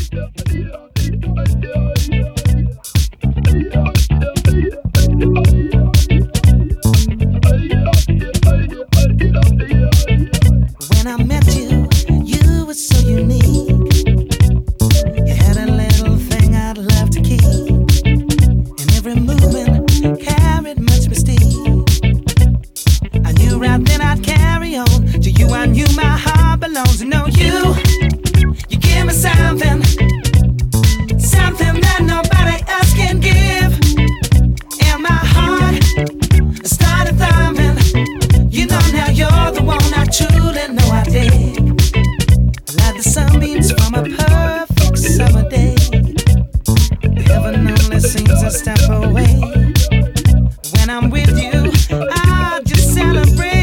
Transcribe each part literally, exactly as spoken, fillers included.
When I met you, you were so unique. You had a little thing I'd love to keep, and every movement carried much mystique. I knew right then I'd carry on. To you I knew my heart belongs. To know you, you give me something, something that nobody else can give. And my heart started thumping. You know now you're the one I truly know I dig. Like the sunbeams from a perfect summer day. Heaven only seems a step away. When I'm with you, I just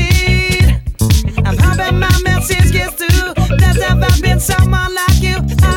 celebrate. I'm hoping my message gets through. There's never been someone like you. I